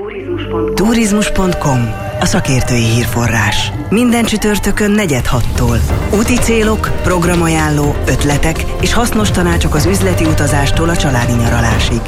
Turizmus.com, a szakértői hírforrás. Minden csütörtökön 4-6-tól. Úti célok, programajánló, ötletek és hasznos tanácsok az üzleti utazástól a családi nyaralásig.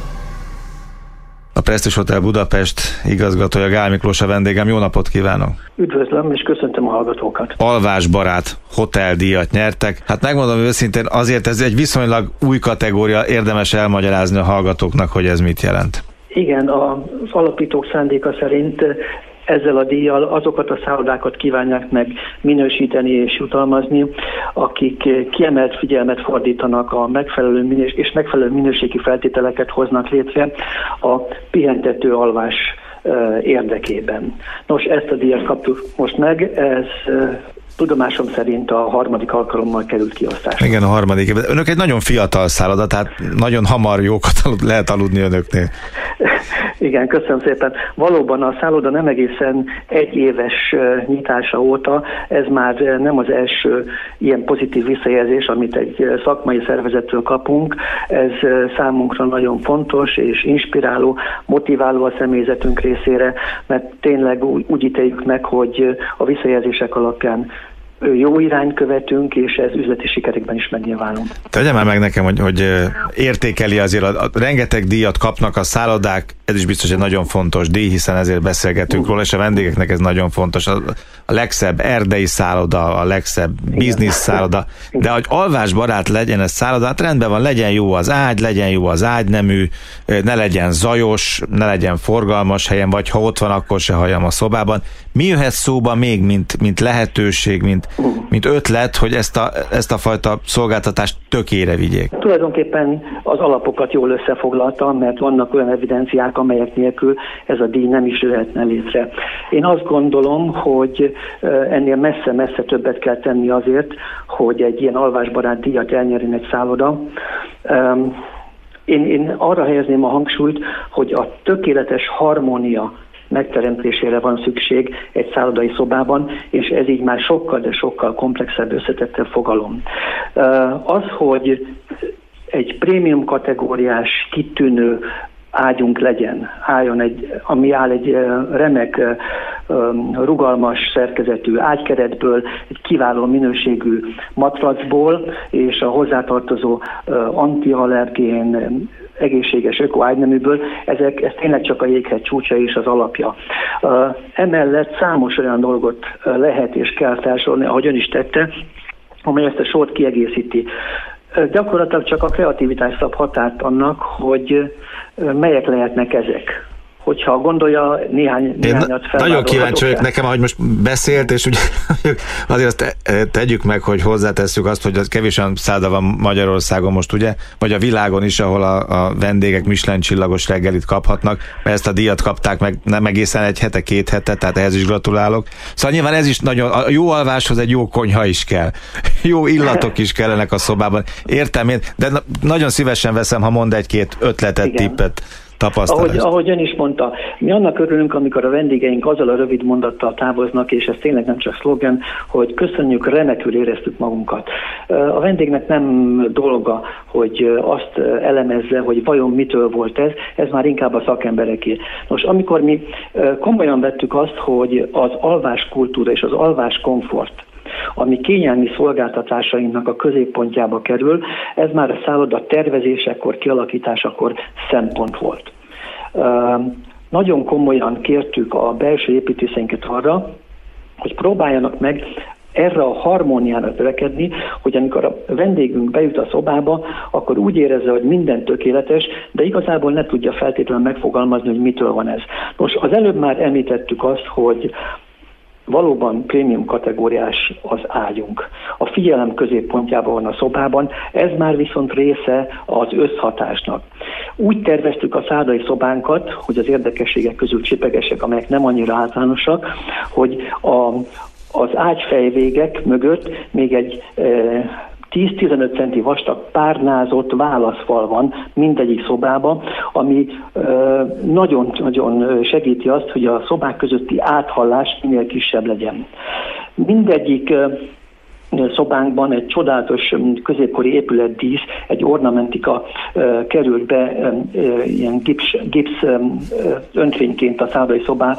A Prestige Hotel Budapest igazgatója Gál Miklós a vendégem. Jó napot kívánok! Üdvözlöm, és köszöntöm a hallgatókat! Alvásbarát hoteldíjat nyertek. Hát megmondom őszintén, azért ez egy viszonylag új kategória, érdemes elmagyarázni a hallgatóknak, hogy ez mit jelent. Igen, az alapítók szándéka szerint ezzel a díjjal azokat a szállodákat kívánják meg minősíteni és jutalmazni, akik kiemelt figyelmet fordítanak a megfelelő minőségi feltételeket hoznak létre a pihentető alvás érdekében. Nos, ezt a díjat kaptuk most meg, ez tudomásom szerint a 3. alkalommal került kiosztásra. Igen, a 3. Önök egy nagyon fiatal szálloda, tehát nagyon hamar jókat lehet aludni önöknél. Igen, köszönöm szépen. Valóban a szálloda nem egészen 1 éves nyitása óta, ez már nem az első ilyen pozitív visszajelzés, amit egy szakmai szervezettől kapunk. Ez számunkra nagyon fontos és inspiráló, motiváló a személyzetünk részére, mert tényleg úgy ítéljük meg, hogy a visszajelzések alapján jó irányt követünk, és ez üzleti sikerekben is megnyilvánul. Tegye már meg nekem, hogy értékeli azért, rengeteg díjat kapnak a szállodák, ez is biztos egy nagyon fontos díj, hiszen ezért beszélgetünk róla, és a vendégeknek ez nagyon fontos. A legszebb erdei szálloda, a legszebb biznisz szálloda, de hogy alvásbarát legyen ez szálloda, hát rendben van, legyen jó az ágy, legyen jó az ágynemű, ne legyen zajos, ne legyen forgalmas helyen, vagy ha ott van, akkor se halljam a szobában. Mi jöhet szóba még, mint lehetőség, mint ötlet, hogy ezt a fajta szolgáltatást tökére vigyék? Tulajdonképpen az alapokat jól összefoglaltam, mert vannak olyan evidenciák, amelyek nélkül ez a díj nem is jöhetne létre. Én azt gondolom, hogy ennél messze-messze többet kell tenni azért, hogy egy ilyen alvásbarát díjat elnyerjen egy szálloda. Én arra helyezném a hangsúlyt, hogy a tökéletes harmónia megteremtésére van szükség egy szállodai szobában, és ez így már sokkal, de sokkal komplexebb, összetettebb fogalom. Az, hogy egy prémium kategóriás, kitűnő ágyunk legyen, ami áll egy remek, rugalmas szerkezetű ágykeretből, egy kiváló minőségű matracból, és a hozzátartozó antiallergén, egészséges ökoágyneműből, ez tényleg csak a jéghegy csúcsa és az alapja. Emellett számos olyan dolgot lehet és kell felsorolni, ahogy ön is tette, amely ezt a sort kiegészíti. Gyakorlatilag csak a kreativitás szab határt annak, hogy melyek lehetnek ezek. Hogyha gondolja, néhányat felvázolhatok. Nagyon kíváncsi vagyok nekem, ahogy most beszélt, és ugye azért azt tegyük meg, hogy hozzátesszük azt, hogy kevés olyan szálloda van Magyarországon most, ugye, vagy a világon is, ahol a vendégek Michelin csillagos reggelit kaphatnak, mert ezt a díjat kapták meg nem egészen 1 hete, 2 hete, tehát ehhez is gratulálok. Szóval nyilván ez is nagyon, a jó alváshoz egy jó konyha is kell. Jó illatok is kellenek a szobában. Értem én, de nagyon szívesen veszem, ha mond 1-2 ötletet, igen, tippet. Ahogy ön is mondta, mi annak örülünk, amikor a vendégeink azzal a rövid mondattal távoznak, és ez tényleg nem csak szlogen, hogy köszönjük, remekül éreztük magunkat. A vendégnek nem dolga, hogy azt elemezze, hogy vajon mitől volt ez már inkább a szakembereké. Nos, amikor mi komolyan vettük azt, hogy az alváskultúra és az alváskomfort, ami kényelmi szolgáltatásainknak a középpontjába kerül, ez már a szálloda tervezésekor, kialakításakor szempont volt. Nagyon komolyan kértük a belső építészeinket arra, hogy próbáljanak meg erre a harmóniára törekedni, hogy amikor a vendégünk bejut a szobába, akkor úgy érezze, hogy minden tökéletes, de igazából ne tudja feltétlenül megfogalmazni, hogy mitől van ez. Most az előbb már említettük azt, hogy valóban prémium kategóriás az ágyunk. A figyelem középpontjában van a szobában, ez már viszont része az összhatásnak. Úgy terveztük a szállodai szobánkat, hogy az érdekességek közül csipegesek, amelyek nem annyira általánosak, hogy az ágyfejvégek mögött még egy 10-15 centi vastag párnázott válaszfal van mindegyik szobában, ami nagyon-nagyon segíti azt, hogy a szobák közötti áthallás minél kisebb legyen. Mindegyik szobánkban egy csodálatos középkori épületdísz, egy ornamentika került be ilyen gipsz öntvényként a szállodai szobá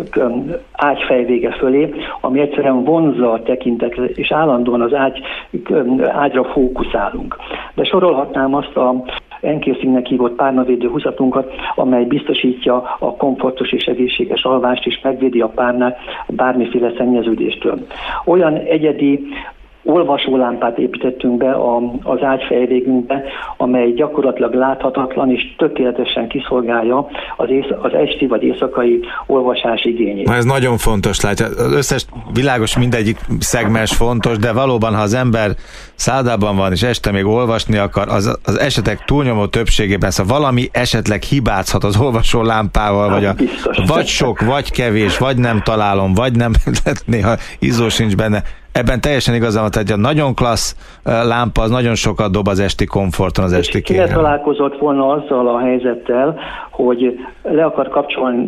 ágyfejvége fölé, ami egyszerűen vonzza a tekintetet, és állandóan az ágyra fókuszálunk. De sorolhatnám azt a encasingnek hívott párnavédő húzatunkat, amely biztosítja a komfortos és egészséges alvást, és megvédi a párnát bármiféle szennyeződéstől. Olyan egyedi olvasólámpát építettünk be az ágyfejvégünkbe, amely gyakorlatilag láthatatlan és tökéletesen kiszolgálja az esti vagy éjszakai olvasás igényét. Ez nagyon fontos, látja. Az összes világos, mindegyik szegmens fontos, de valóban, ha az ember szállodában van, és este még olvasni akar, az esetek túlnyomó többségében, szóval valami esetleg hibázhat az olvasó lámpával, vagy sok, vagy kevés, vagy nem találom, vagy nem, néha izzó sincs benne. Ebben teljesen igazam, tehát egy nagyon klassz lámpa, az nagyon sokat dob az esti komforton, az esti kényelem. Ki találkozott volna azzal a helyzettel, hogy le akarja kapcsolni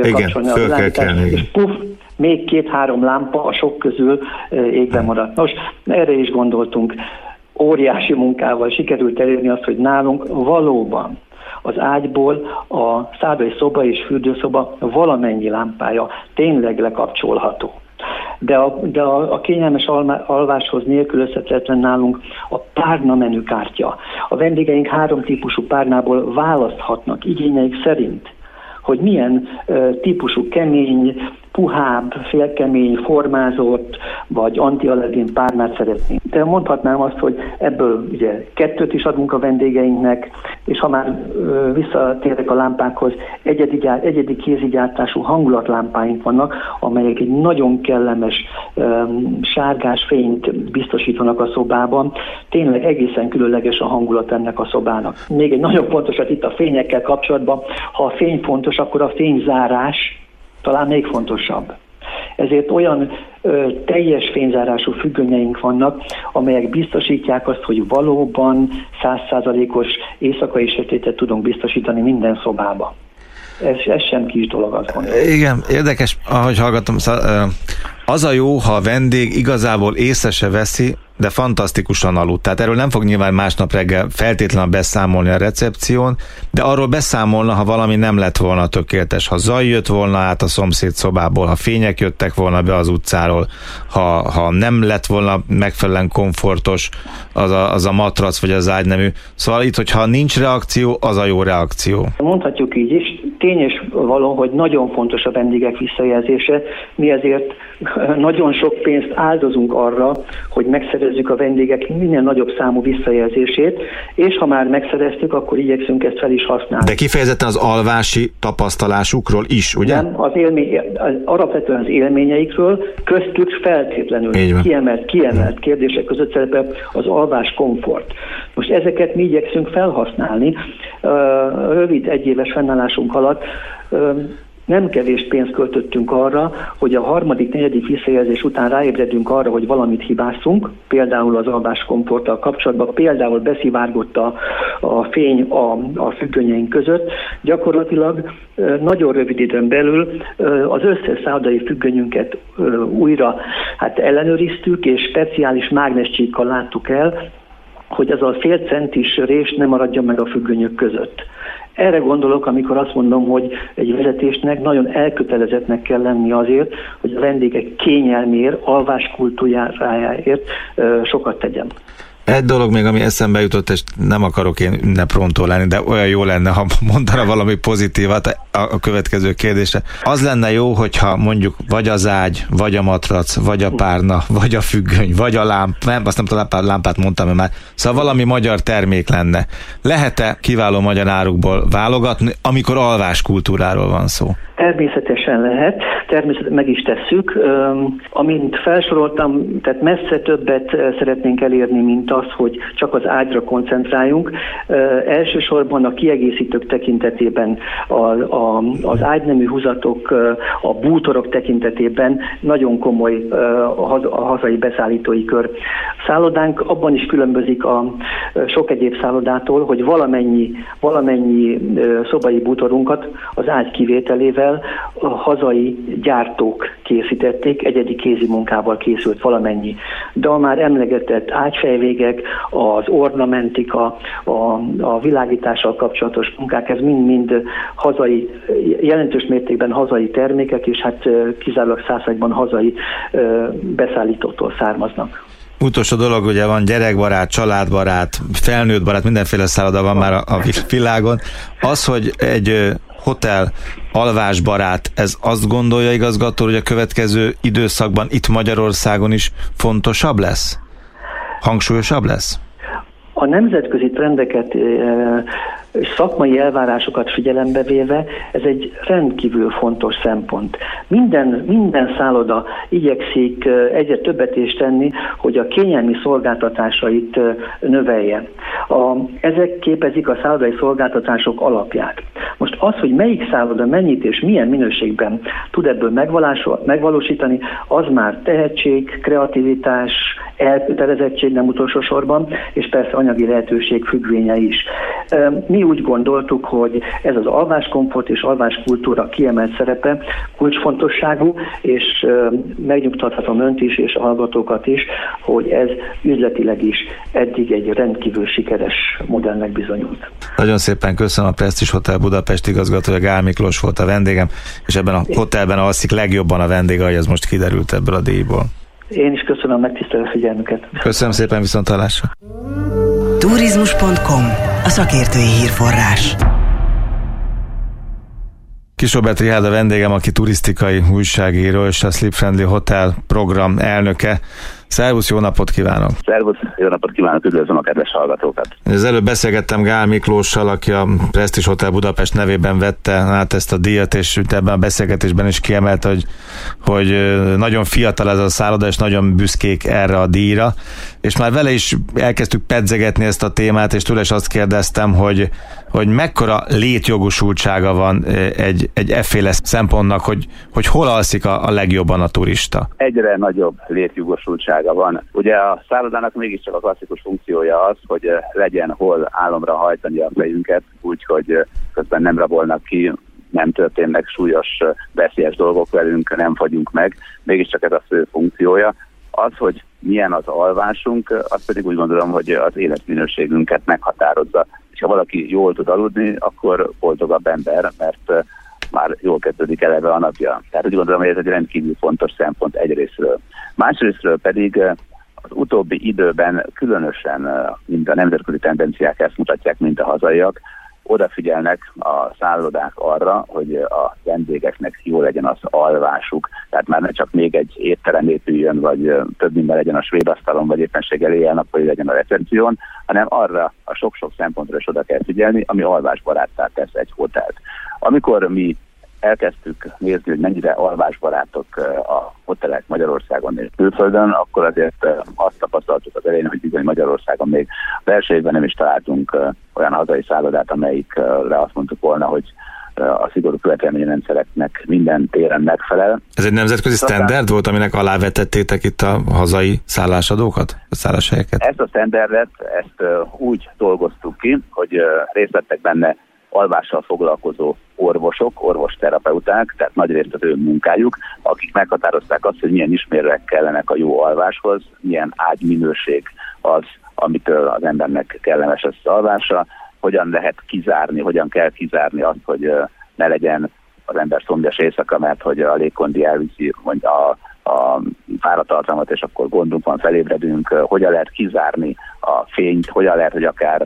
a lámpát, és puff, még 2-3 lámpa a sok közül égben maradt. Nos, erre is gondoltunk. Óriási munkával sikerült elérni azt, hogy nálunk valóban az ágyból a szállodai szoba és fürdőszoba valamennyi lámpája tényleg lekapcsolható. De a kényelmes alváshoz nélkülözhetetlen nálunk a párna menükártya. A vendégeink 3 típusú párnából választhatnak igényeik szerint, hogy milyen típusú kemény, puhább, félkemény, formázott vagy antiallergén párnát szeretnénk. De mondhatnám azt, hogy ebből ugye 2 is adunk a vendégeinknek, és ha már visszatérek a lámpákhoz, egyedi kézigyártású hangulatlámpáink vannak, amelyek egy nagyon kellemes sárgás fényt biztosítanak a szobában. Tényleg egészen különleges a hangulat ennek a szobának. Még egy nagyon fontosat itt a fényekkel kapcsolatban, ha a fény fontos, akkor a fényzárás talán még fontosabb. Ezért olyan teljes fényzárású függönyeink vannak, amelyek biztosítják azt, hogy valóban 100%-os éjszakai sötétet tudunk biztosítani minden szobába. Ez sem kis dolog, azt gondolom. Igen, érdekes, ahogy hallgatom, az a jó, ha a vendég igazából észre se veszi, de fantasztikusan aludt. Tehát erről nem fog nyilván másnap reggel feltétlenül beszámolni a recepción, de arról beszámolna, ha valami nem lett volna tökéletes. Ha zaj jött volna át a szomszéd szobából, ha fények jöttek volna be az utcáról, ha nem lett volna megfelelően komfortos az a matrac vagy az ágynemű. Szóval itt, hogyha nincs reakció, az a jó reakció. Mondhatjuk így is, tény és való, hogy nagyon fontos a vendégek visszajelzése. Mi ezért nagyon sok pénzt áldozunk arra, hogy megszerezzük a vendégek minél nagyobb számú visszajelzését, és ha már megszereztük, akkor igyekszünk ezt fel is használni. De kifejezetten az alvási tapasztalásukról is, ugye? Nem, alapvetően az élményeikről, köztük feltétlenül kiemelt kérdések között szerepel az alvás komfort. Most ezeket mi igyekszünk felhasználni. Rövid egyéves fennállásunk alatt nem kevés pénzt költöttünk arra, hogy a 3.-4. visszajelzés után ráébredünk arra, hogy valamit hibáztunk, például az alváskomforttal kapcsolatban, például beszivárgott a fény a függönyeink között. Gyakorlatilag nagyon rövid időn belül az összes szállodai függönyünket újra ellenőriztük, és speciális mágnescsíkkal láttuk el, hogy az a fél centis rés nem maradjon meg a függönyök között. Erre gondolok, amikor azt mondom, hogy egy vezetésnek nagyon elkötelezettnek kell lenni azért, hogy a vendégek kényelméért, alváskultúrájáért sokat tegyen. Egy dolog még, ami eszembe jutott, és nem akarok én ünneprontó lenni, de olyan jó lenne, ha mondana valami pozitívat a következő kérdésre. Az lenne jó, hogyha mondjuk vagy az ágy, vagy a matrac, vagy a párna, vagy a függöny, vagy a lámpa, azt nem tudom, lámpát mondtam már, szóval valami magyar termék lenne. Lehet-e kiváló magyar árukból válogatni, amikor alváskultúráról van szó? Természetesen lehet, természetesen meg is tesszük. Amint felsoroltam, tehát messze többet szeretnénk elérni, mint az, hogy csak az ágyra koncentráljunk. Elsősorban a kiegészítők tekintetében, az ágynemű húzatok, a bútorok tekintetében nagyon komoly a hazai beszállítói kör. A szállodánk abban is különbözik a sok egyéb szállodától, hogy valamennyi szobai bútorunkat az ágy kivételével a hazai gyártók készítették, egyedi kézi munkával készült valamennyi. De a már emlegetett ágyfejvégek, az ornamentika, a világítással kapcsolatos munkák, ez mind-mind hazai, jelentős mértékben hazai termékek, és hát kizárólag 100%-ban hazai beszállítótól származnak. Utolsó dolog, ugye van gyerekbarát, családbarát, felnőttbarát, mindenféle szálloda van már a világon. Az, hogy egy hotel alvásbarát, ez azt gondolja igazgató, hogy a következő időszakban itt Magyarországon is fontosabb lesz? Hangsúlyosabb lesz? A nemzetközi trendeket és szakmai elvárásokat figyelembe véve ez egy rendkívül fontos szempont. Minden szálloda igyekszik egyre többet is tenni, hogy a kényelmi szolgáltatásait növelje. Ezek képezik a szállodai szolgáltatások alapját. Most az, hogy melyik szálloda mennyit és milyen minőségben tud ebből megvalósítani, az már tehetség, kreativitás, elkötelezettség nem utolsó sorban, és persze anyagi lehetőség függvénye is. Mi úgy gondoltuk, hogy ez az alváskomfort és alváskultúra kiemelt szerepe kulcsfontosságú, és megnyugtathatom önt is és a hallgatókat is, hogy ez üzletileg is eddig egy rendkívül sikeres modellnek bizonyult. Nagyon szépen köszönöm, a Prestige Hotel Budapest igazgatója Gál Miklós volt a vendégem, és ebben a hotelben alszik legjobban a vendég, ahogy ez most kiderült ebből a díjból. Én is köszönöm a megtisztelő figyelmüket. Köszönöm szépen, viszonthallásra. Turizmus.com, a szakértői hírforrás. Kis Robert Richárd a vendégem, aki turisztikai újságíró és a Sleep Friendly Hotel program elnöke. Szervusz, jó napot kívánok! Szervusz, jó napot kívánok, üdvözlöm a kedves hallgatókat! Az előbb beszélgettem Gál Miklóssal, aki a Prestige Hotel Budapest nevében vette át ezt a díjat, és ebben a beszélgetésben is kiemelte, hogy nagyon fiatal ez a szálloda, és nagyon büszkék erre a díjra, és már vele is elkezdtük pedzegetni ezt a témát, és tőle is azt kérdeztem, hogy mekkora létjogosultsága van egy efféle szempontnak, hogy hol alszik a legjobban a turista? Egyre nagyobb létjogosultsága van. Ugye a szállodának mégiscsak a klasszikus funkciója az, hogy legyen hol álomra hajtani a fejünket, úgyhogy közben nem rabolnak ki, nem történnek súlyos, veszélyes dolgok velünk, nem fagyunk meg. Mégiscsak ez a fő funkciója. Az, hogy milyen az alvásunk, azt pedig úgy gondolom, hogy az életminőségünket meghatározza. És ha valaki jól tud aludni, akkor boldogabb ember, mert már jól kezdődik eleve a napja. Tehát úgy gondolom, hogy ez egy rendkívül fontos szempont egyrészről. Másrészről pedig az utóbbi időben különösen, mint a nemzetközi tendenciák ezt mutatják, mint a hazaiak, odafigyelnek a szállodák arra, hogy a vendégeknek jó legyen az alvásuk. Tehát már ne csak még egy étterem épüljön, vagy több minden legyen a svédasztalon, vagy éppenséggel éjjel-nappal legyen a recepción, hanem arra a sok-sok szempontra is oda kell figyelni, ami alvásbaráttá tesz egy hotelt. Amikor mi elkezdtük nézni, hogy mennyire alvásbarátok a hotelek Magyarországon és külföldön, akkor azért azt tapasztaltuk az elején, hogy bizony Magyarországon még az első évben nem is találtunk olyan hazai szállodát, amelyikre azt mondtuk volna, hogy a szigorú követelményrendszereknek minden téren megfelel. Ez egy nemzetközi standard volt, aminek alávetettétek itt a hazai szállásadókat, a szálláshelyeket? Ezt a standardet, úgy dolgoztuk ki, hogy részt vettek benne alvással foglalkozó orvosok, orvosterapeuták, tehát nagyrészt az ő munkájuk, akik meghatározták azt, hogy milyen ismérvek kellenek a jó alváshoz, milyen ágyminőség az, amitől az embernek kellemes az alvása, hogyan lehet kizárni, hogyan kell kizárni azt, hogy ne legyen az ember szomjas éjszaka, mert hogy a légkondi elviszi a fáradttartalmat, és akkor gondunk van, felébredünk, hogyan lehet kizárni a fényt, hogyan lehet, hogy akár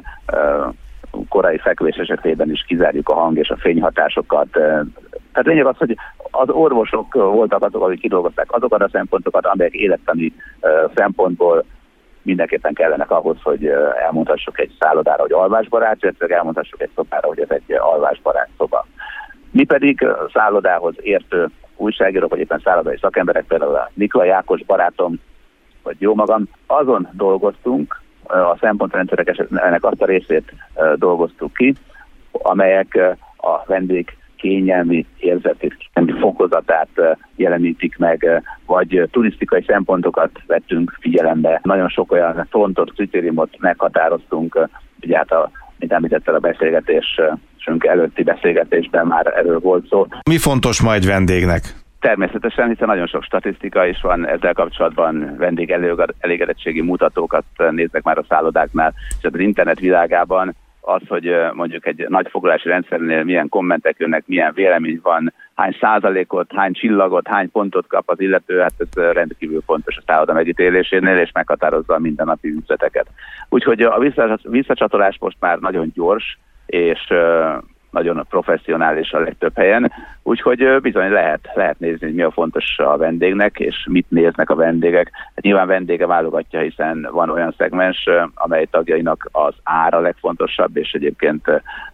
korai fekvés esetében is kizárjuk a hang és a fényhatásokat. Tehát lényeg az, hogy az orvosok voltak azok, akik kidolgozták azokat a szempontokat, amelyek élettani szempontból mindenképpen kellenek ahhoz, hogy elmondhassuk egy szállodára, hogy alvásbarát, illetve elmondhassuk egy szobára, hogy ez egy alvásbarát szoba. Mi pedig szállodához értő újságírók, vagy éppen szállodai szakemberek, például a Niklai Ákos barátom, vagy jó magam, azon dolgoztunk, a szempontrendszerek azt a részét dolgoztuk ki, amelyek a vendég kényelmi érzetét, kényelmi fokozatát jelenítik meg, vagy turisztikai szempontokat vettünk figyelembe. Nagyon sok olyan fontos kritériumot meghatároztunk, ugye hát a mint említettel a beszélgetésünk előtti beszélgetésben már erről volt szó. Mi fontos majd vendégnek? Természetesen, hiszen nagyon sok statisztika is van ezzel kapcsolatban, vendég elégedettségi mutatókat néznek már a szállodáknál, és az internet világában az, hogy mondjuk egy nagy foglalási rendszernél milyen kommentek jönnek, milyen vélemény van, hány százalékot, hány csillagot, hány pontot kap az illető, hát ez rendkívül fontos a szálloda megítélésénél, és meghatározza a mindennapi üzleteket. Úgyhogy a visszacsatolás most már nagyon gyors, és nagyon professzionális a legtöbb helyen, úgyhogy bizony lehet nézni, hogy mi a fontos a vendégnek, és mit néznek a vendégek. Hát nyilván vendége válogatja, hiszen van olyan szegmens, amely tagjainak az ára legfontosabb, és egyébként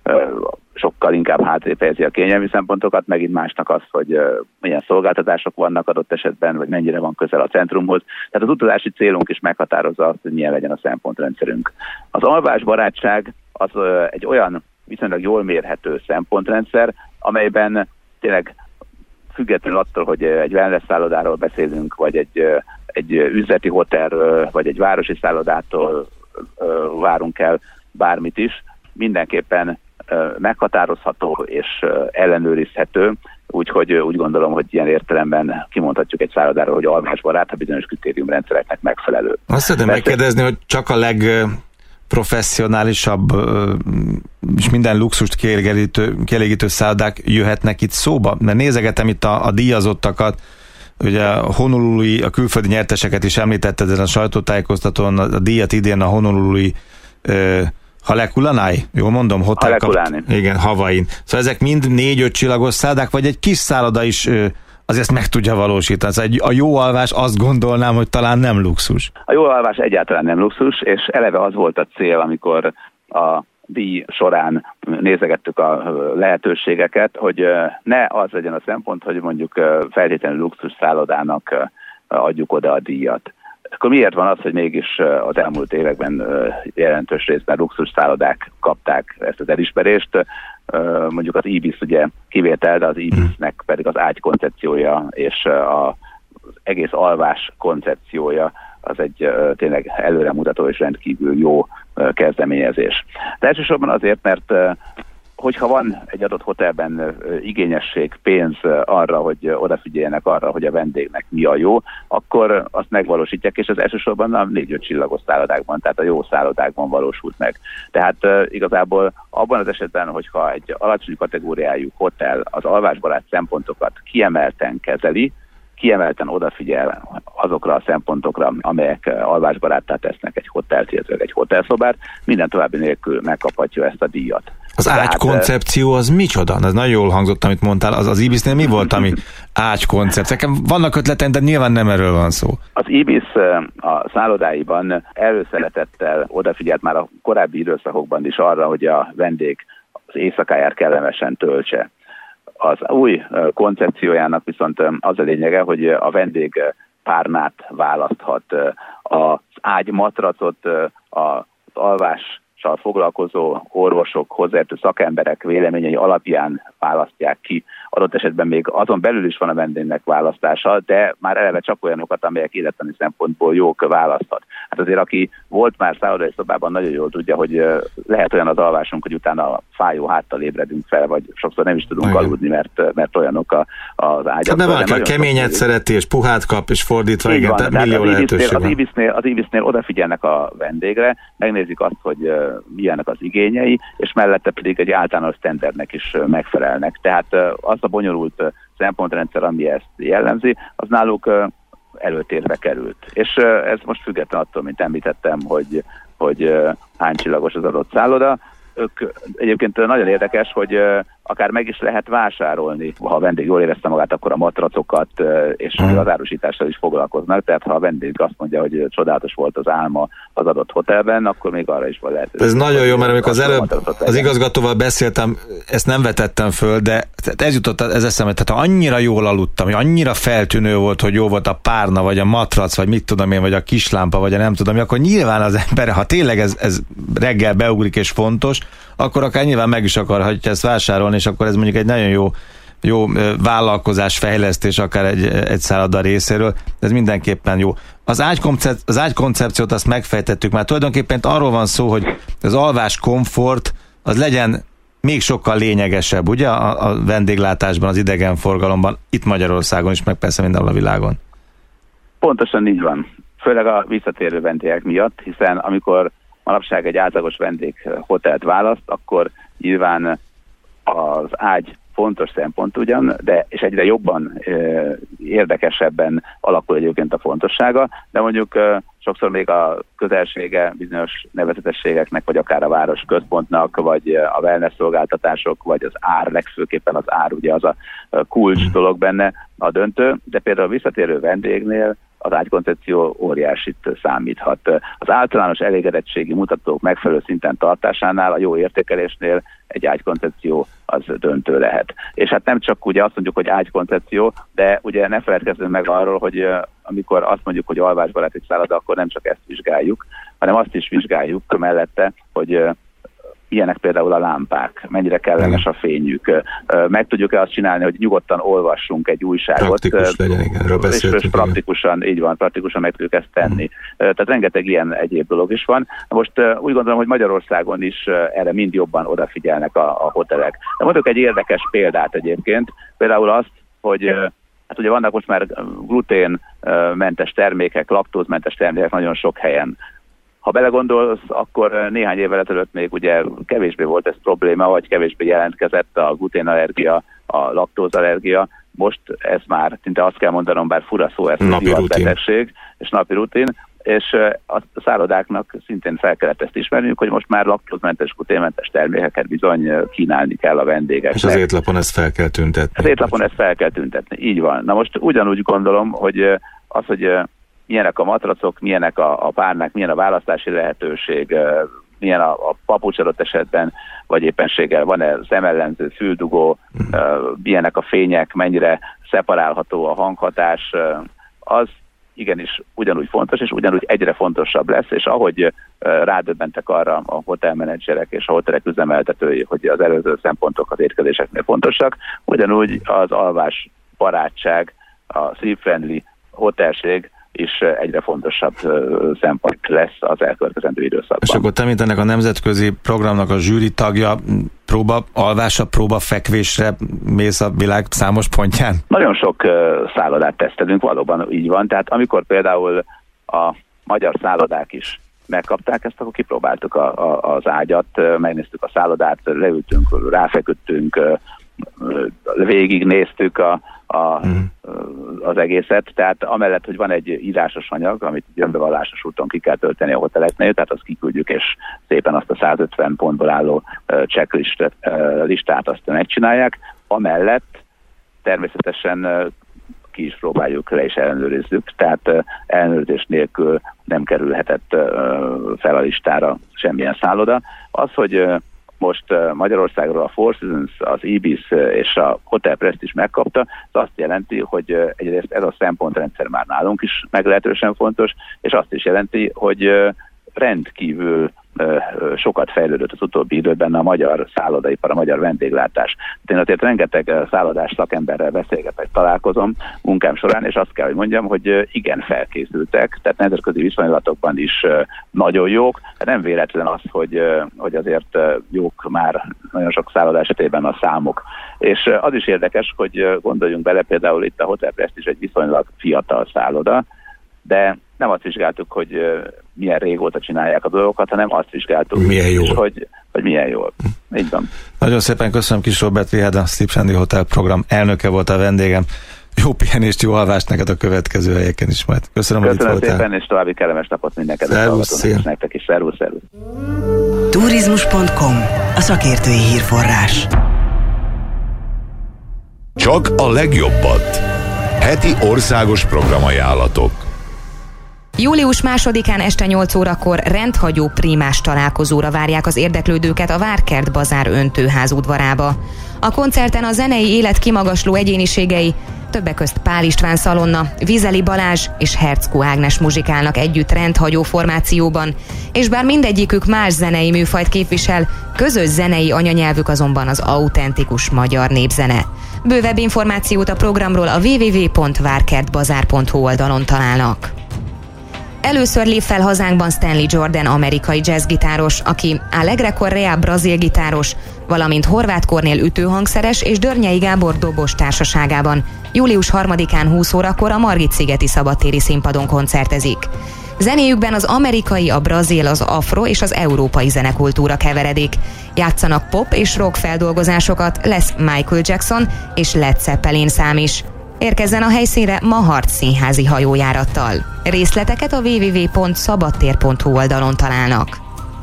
sokkal inkább hátrébb helyezi a kényelmi szempontokat, megint másnak az, hogy milyen szolgáltatások vannak adott esetben, vagy mennyire van közel a centrumhoz. Tehát az utazási célunk is meghatározza azt, hogy milyen legyen a szempontrendszerünk. Az alvásbarátság az egy olyan viszonylag jól mérhető szempontrendszer, amelyben tényleg függetlenül attól, hogy egy wellness szállodáról beszélünk, vagy egy üzleti hotelről, vagy egy városi szállodától várunk el bármit is, mindenképpen meghatározható és ellenőrizhető, úgyhogy úgy gondolom, hogy ilyen értelemben kimondhatjuk egy szállodáról, hogy alvásbarát, ha bizonyos kritériumrendszereknek megfelelő. Azt szeretném megkérdezni, hogy csak a legprofesszionálisabb és minden luxust kielégítő szállodák jöhetnek itt szóba? Mert nézegetem itt a díjazottakat, ugye a Honolului, a külföldi nyerteseket is említetted ezen a sajtótájékoztatón, a díjat idén a Honolului Halekulanai, jól mondom? Igen, Havain. Szóval ezek mind 4-5 csillagos szállodák, vagy egy kis szálloda is azért meg tudja valósítani. Szóval a jó alvás, azt gondolnám, hogy talán nem luxus. A jó alvás egyáltalán nem luxus, és eleve az volt a cél, amikor a díj során nézegettük a lehetőségeket, hogy ne az legyen a szempont, hogy mondjuk feltétlenül luxus szállodának adjuk oda a díjat. Akkor miért van az, hogy mégis az elmúlt években jelentős részben luxus szállodák kapták ezt az elismerést? Mondjuk az Ibis ugye kivétel, de az Ibisnek pedig az ágy koncepciója és az egész alvás koncepciója az egy tényleg előremutató és rendkívül jó kezdeményezés. De elsősorban azért, mert hogyha van egy adott hotelben igényesség, pénz arra, hogy odafigyeljenek arra, hogy a vendégnek mi a jó, akkor azt megvalósítják, és ez elsősorban a 4-5 csillagos szállodákban, tehát a jó szállodákban valósult meg. Tehát igazából abban az esetben, hogyha egy alacsony kategóriájú hotel az alvásbarát szempontokat kiemelten kezeli, kiemelten odafigyel azokra a szempontokra, amelyek alvásbaráttá tesznek egy hotelt, illetve egy hotelszobát, minden további nélkül megkaphatja ezt a díjat. Az ágykoncepció az micsoda? Ez nagyon jól hangzott, amit mondtál. Az Ibisnél mi volt, ami ágykoncepció? Vannak ötleteim, de nyilván nem erről van szó. Az Ibis a szállodáiban előszeretettel odafigyelt már a korábbi időszakokban is arra, hogy a vendég az éjszakáját kellemesen töltse. Az új koncepciójának viszont az a lényege, hogy a vendég párnát választhat, az ágymatracot az alvással foglalkozó orvosok, hozzáértő szakemberek véleményei alapján választják ki. Adott esetben még azon belül is van a vendégnek választása, de már eleve csak olyanokat, amelyek élettani szempontból jók választhat. Hát azért, aki volt már szállodai szobában, nagyon jól tudja, hogy lehet olyan az alvásunk, hogy utána fájó háttal ébredünk fel, vagy sokszor nem is tudunk aludni, mert olyanok az ágyak. Hát nem kell, keményet szereti, és puhát kap, és fordítva, igen, tehát millió lehetőség van. Az Ibisnél odafigyelnek a vendégre, megnézik azt, hogy milyenek az igényei, és mellette pedig egy általános standardnek is megfelelnek. Tehát az a bonyolult szempontrendszer, ami ezt jellemzi, az náluk előtérbe került. És ez most független attól, mint említettem, hogy hány csillagos az adott szálloda. Ők egyébként nagyon érdekes, hogy akár meg is lehet vásárolni. Ha a vendég jól érezte magát, akkor a matracokat és az árusítással is foglalkoznak. Tehát ha a vendég azt mondja, hogy csodálatos volt az álma az adott hotelben, akkor még arra is van lehetőség. Ez nagyon jó, mert amikor az előbb az igazgatóval beszéltem, ezt nem vetettem föl, de ez jutott ez eszembe, tehát annyira jól aludtam, hogy annyira feltűnő volt, hogy jó volt a párna, vagy a matrac, vagy mit tudom én, vagy a kislámpa, vagy a nem tudom, akkor nyilván az ember, ha tényleg ez reggel beugrik és fontos, akkor akár nyilván meg is akarhatja ezt vásárolni, és akkor ez mondjuk egy nagyon jó jó vállalkozás fejlesztés akár egy szálloda részéről, ez mindenképpen jó. Az ágykoncepciót azt megfejtettük már, tulajdonképpen arról van szó, hogy az alvás komfort az legyen még sokkal lényegesebb, ugye, a vendéglátásban, az idegenforgalomban, itt Magyarországon is, meg persze mindenhol a világon. Pontosan így van. Főleg a visszatérő vendégek miatt, hiszen amikor manapság egy átlagos vendég hotelt választ, akkor nyilván az ágy fontos szempont ugyan, de és egyre jobban, érdekesebben alakul egyébként a fontossága, de mondjuk sokszor még a közelsége bizonyos nevezetességeknek, vagy akár a város központnak, vagy a wellness szolgáltatások, vagy az ár, legfőképpen az ár, ugye az a kulcs dolog benne a döntő, de például a visszatérő vendégnél az ágykoncepció óriásit számíthat. Az általános elégedettségi mutatók megfelelő szinten tartásánál, a jó értékelésnél egy ágykoncepció az döntő lehet. És hát nem csak ugye azt mondjuk, hogy ágykoncepció, de ugye ne feledkezzünk meg arról, hogy amikor azt mondjuk, hogy alvásbaráti szálloda, akkor nem csak ezt vizsgáljuk, hanem azt is vizsgáljuk mellette, hogy ilyenek például a lámpák, mennyire kellemes a fényük. Meg tudjuk-e azt csinálni, hogy nyugodtan olvassunk egy újságot. Praktikus legyen, igen, erről beszéltünk. És praktikusan, így van, praktikusan meg tudjuk ezt tenni. Tehát rengeteg ilyen egyéb dolog is van. Most úgy gondolom, hogy Magyarországon is erre mind jobban odafigyelnek a hotelek. De mondok egy érdekes példát egyébként, például azt, hogy hát ugye vannak most már gluténmentes termékek, laktózmentes termékek nagyon sok helyen. Ha belegondolsz, akkor néhány évvel ezelőtt még ugye kevésbé volt ez probléma, vagy kevésbé jelentkezett a gluténallergia, a laktózallergia. Most ez már, szinte azt kell mondanom, bár fura szó, ez betegség és napi rutin, és a szállodáknak szintén fel kellett ezt ismerniük, hogy most már laktózmentes, gluténmentes termékeket bizony kínálni kell a vendégeknek. És az étlapon ezt fel kell tüntetni. Az étlapon ezt fel kell tüntetni, így van. Na most ugyanúgy gondolom, hogy az, hogy milyenek a matracok, milyenek a párnák, milyen a választási lehetőség, milyen a papucs adott esetben, vagy éppenséggel van-e szemellenző, füldugó, milyenek a fények, mennyire szeparálható a hanghatás, az igenis ugyanúgy fontos, és ugyanúgy egyre fontosabb lesz, és ahogy rádöbbentek arra a hotelmenedzserek és a hotelek üzemeltetői, hogy az előző szempontok az étkezéseknél fontosak, ugyanúgy az alvás barátság, a sleep-friendly hotelség is egyre fontosabb szempont lesz az elkövetkezendő időszakban. És akkor te, mint ennek a nemzetközi programnak a zsűri tagja, alvásra, fekvésre mész a világ számos pontján? Nagyon sok szállodát tesztelünk, valóban így van. Tehát amikor például a magyar szállodák is megkapták ezt, akkor kipróbáltuk az ágyat, megnéztük a szállodát, leültünk, ráfeküdtünk, végignéztük az egészet, tehát amellett, hogy van egy írásos anyag, amit önbevallásos úton ki kell tölteni a hoteleknél, tehát azt kiküldjük, és szépen azt a 150 pontból álló checklistát azt megcsinálják. Amellett természetesen ki is próbáljuk, le is ellenőrizzük, tehát ellenőrzés nélkül nem kerülhetett fel a listára semmilyen szálloda. Az, hogy most Magyarországról a Four Seasons, az Ibis és a Hotel Prestige megkapta, az azt jelenti, hogy egyrészt ez a szempontrendszer már nálunk is meglehetősen fontos, és azt is jelenti, hogy rendkívül sokat fejlődött az utóbbi időben a magyar szállodaipar, a magyar vendéglátás. Én azért rengeteg szállodás szakemberrel beszélgetek, találkozom munkám során, és azt kell, hogy mondjam, hogy igen felkészültek, tehát nemzetközi viszonylatokban is nagyon jók. Nem véletlen az, hogy azért jók már nagyon sok szálloda esetében a számok. És az is érdekes, hogy gondoljunk bele, például itt a Hotel Prestige egy viszonylag fiatal szálloda, de nem azt vizsgáltuk, hogy milyen régóta csinálják a dolgokat, hanem azt vizsgáltuk, hogy milyen jól. Így van. Nagyon szépen köszönöm, Kis Robert Rihád, a Sleep Friendly Hotel program elnöke volt a vendégem. Jó pihenést, jó alvást neked a következő helyeken is majd. Köszönöm, hogy itt voltál. Köszönöm szépen, és további kellemes napot mindenkinek. Szervusz, és nektek is. Szervusz. Turizmus.com, a szakértői hírforrás. Csak a legjobbat. Heti országos programajánlatok. Július 2-án este 8 órakor rendhagyó prímás találkozóra várják az érdeklődőket a Várkert Bazár öntőház udvarába. A koncerten a zenei élet kimagasló egyéniségei, többek közt Pál István Szalonna, Vizeli Balázs és Herczkó Ágnes muzsikálnak együtt rendhagyó formációban, és bár mindegyikük más zenei műfajt képvisel, közös zenei anyanyelvük azonban az autentikus magyar népzene. Bővebb információt a programról a www.várkertbazár.hu oldalon találnak. Először lép fel hazánkban Stanley Jordan amerikai jazzgitáros, aki Alegre Correa brazil gitáros, valamint Horváth Kornél ütőhangszeres és Dörnyei Gábor dobos társaságában július 3-án 20 órakor a Margit-szigeti szabadtéri színpadon koncertezik. Zenéjükben az amerikai, a brazil, az afro és az európai zenekultúra keveredik. Játszanak pop és rock feldolgozásokat, lesz Michael Jackson és Led Zeppelin szám is. Érkezzen a helyszínre ma Harc színházi hajójárattal. Részleteket a www.szabadtér.hu oldalon találnak.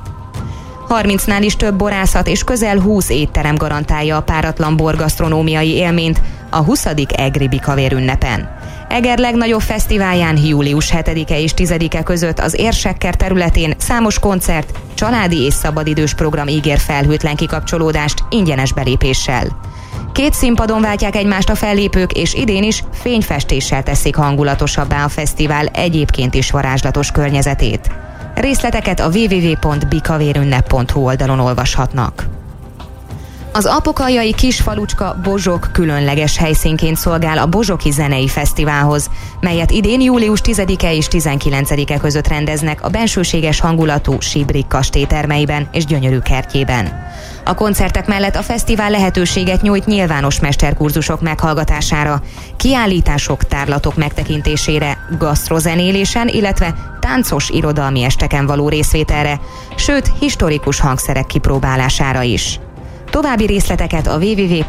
30-nál is több borászat és közel 20 étterem garantálja a páratlan borgasztronómiai élményt a 20. Egri Bikavér ünnepen. Eger legnagyobb fesztiválján július 7-e és 10-e között az Érsekker területén számos koncert, családi és szabadidős program ígér felhőtlen kikapcsolódást ingyenes belépéssel. 2 színpadon váltják egymást a fellépők, és idén is fényfestéssel teszik hangulatosabbá a fesztivál egyébként is varázslatos környezetét. Részleteket a www.bikavérünnep.hu oldalon olvashatnak. Az apokaljai kisfalucska Bozsok különleges helyszínként szolgál a Bozsoki Zenei Fesztiválhoz, melyet idén július 10-e és 19-e között rendeznek a bensőséges hangulatú Sibrik kastély termeiben és gyönyörű kertjében. A koncertek mellett a fesztivál lehetőséget nyújt nyilvános mesterkurzusok meghallgatására, kiállítások, tárlatok megtekintésére, gasztrozenélésen, illetve táncos irodalmi esteken való részvételre, sőt historikus hangszerek kipróbálására is. További részleteket a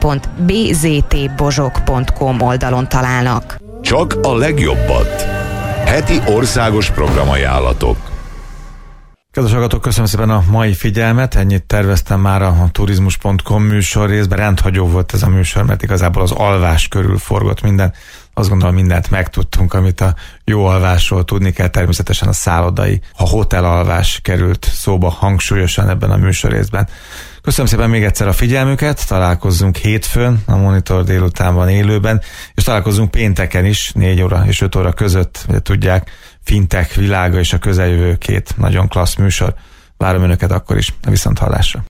www.bztbozsok.com oldalon találnak. Csak a legjobbat. Heti országos programajánlatok. Kedves hallgatók, köszönöm szépen a mai figyelmet, ennyit terveztem már a turizmus.com műsor részben, rendhagyó volt ez a műsor, mert igazából az alvás körül forgott minden. Azt gondolom, mindent megtudtunk, amit a jó alvásról tudni kell, természetesen a szállodai, a hotelalvás került szóba hangsúlyosan ebben a műsor részben. Köszönöm szépen még egyszer a figyelmüket, találkozzunk hétfőn, a Monitor délutánban élőben, és találkozzunk pénteken is, 4 óra és 5 óra között, ugye tudják, fintech világa és a közeljövő 2 nagyon klassz műsor. Várom önöket akkor is, a viszonthallásra.